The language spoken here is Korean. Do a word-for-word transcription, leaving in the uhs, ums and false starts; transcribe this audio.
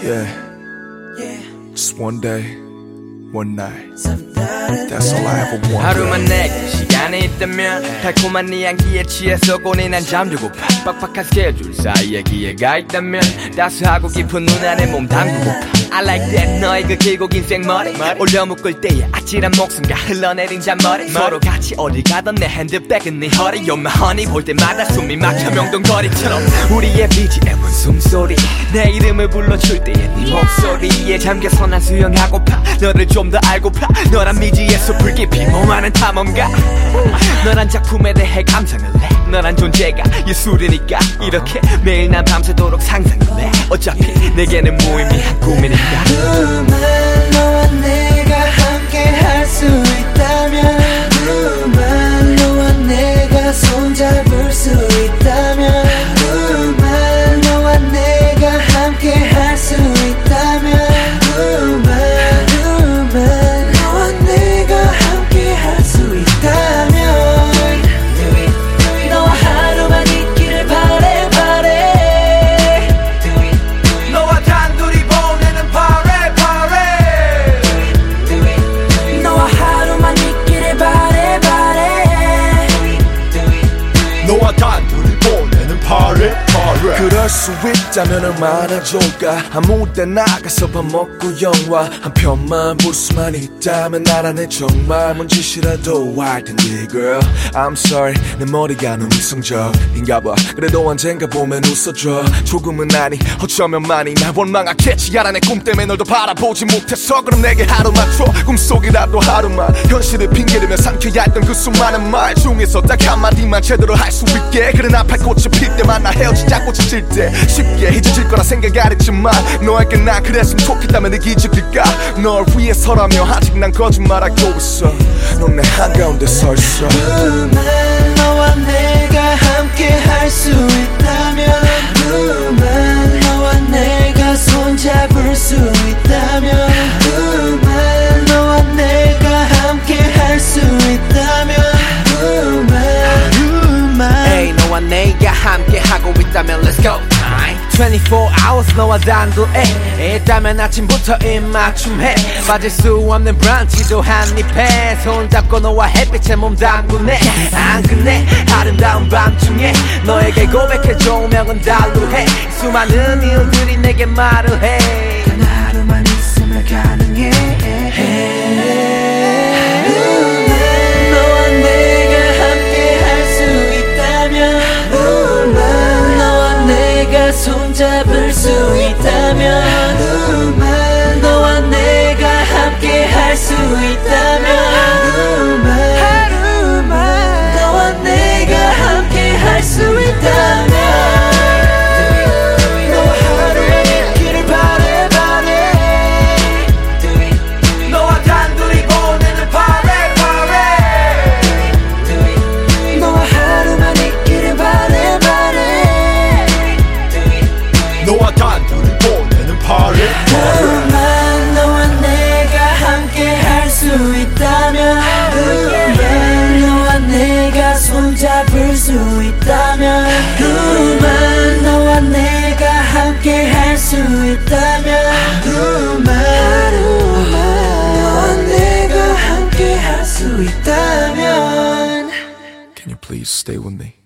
Yeah, just one day, one night. That's all I ever want. 하루만 내게 시간이 있다면 달콤한 네 향기에 취해서 고뇌 난 잠들고파. 빡빡한 스케줄 사이에 기회가 있다면 따스하고 깊은 눈 안에 몸 담그고파. I like that 너의 그 길고 긴 생머리 올려 묶을 때의 아찔한 목숨과 흘러내린 잔머리 서로 같이 어딜 가던 내 핸드백은 네 허리 You're my honey 볼 때마다 숨이 막혀 명동거리처럼 우리의 비지엠은 숨소리 내 이름을 불러줄 때의 네 목소리에 잠겨서 난 수영하고파 너를 좀 더 알고파 너란 미지의 숲을 깊이 몸하는 탐험가 너란 작품에 대해 감상을 해 너란 존재가 예술이니까 이렇게 매일 난 밤새도록 상상을 해 어차피 내게는 무의미한 꿈이니까 누구만 너와 내가 함께 할 수 있다면 누구만 너와 내가 손잡을 수 있다면 누구만 너와 내가 함께 할 수 있다면 누구만 누구만 너와 내가 함께 할 수 있다면 너와 하루만 있기를 바래 바래 너와 단둘이 보내는 파래 파래 너와 하루만 있기를 바래 바래 너와 단둘이 보내는 파래 파래 그럴 수 있다면 얼마나 좋을까 아무 때 나가서 밥 먹고 영화 한 편만 볼 수만 있다면 나라네 정말 뭔 짓이라도 할 텐데 girl I'm sorry 내 머리가 너무 이성적인가 봐 그래도 언젠가 보면 웃어줘 조금은 아니 어쩌면 많이 날 원망하겠지 알아 내 꿈 때문에 널 더 바라보지 못해서 그럼 내게 하루만 줘 꿈속이라도 하루만 현실을 핑계대며 삼켜야 했던 그 수많은 말 중에서 딱 한마디만 제대로 할 수 있게 그래 나팔 꽃이 필 때만 나 헤어지자 꽃이 질 때 쉽게 잊어질 거라 생각 안 했지만 너에게 난 그랬으면 좋겠다면 내 기적일까 널 위해서라며 아직 난 거짓말하고 있어 넌 내 한가운데 서 있어 누구만 너와 내가 함께 할 수 있다면 누구만 너와 내가 손잡을 수 있다면 누구만 너와 내가 함께 할 수 있다면 누구만 누구만 Hey 너와 내가 함께 하고 있다면 Let's go twenty-four hours 너와 단둘에 있다면 아침부터 입맞춤해 빠질 수 없는 브런치도 한입해 손잡고 너와 햇빛에 몸 담그네 안 끝내 아름다운 밤중에 너에게 고백해 조명은 달루해 수많은 일들이 내게 말을 해 단 하루만 있으면 가능해 너와 내가 함께 할 수 있다면 너와 내가 손잡을 수 있다면 누구만 너와 내가 함께 할 수 있다면 누구만 하루만 너와 내가 함께 할 수 있다면 너와 하루만 있기를 바래 바래 너와 단둘이 보내는 파래 파래 너와 하루만 있기를 바래 바래 너와 단둘이 보내는 파래 누구만 너와 내가 함께 할 수 있다면 누구만 너와 내가 손잡을 수 있다면 누구만 너와 내가 함께 할 수 있다면 누구만 너와 내가 함께 할 수 있다면 Can you please stay with me?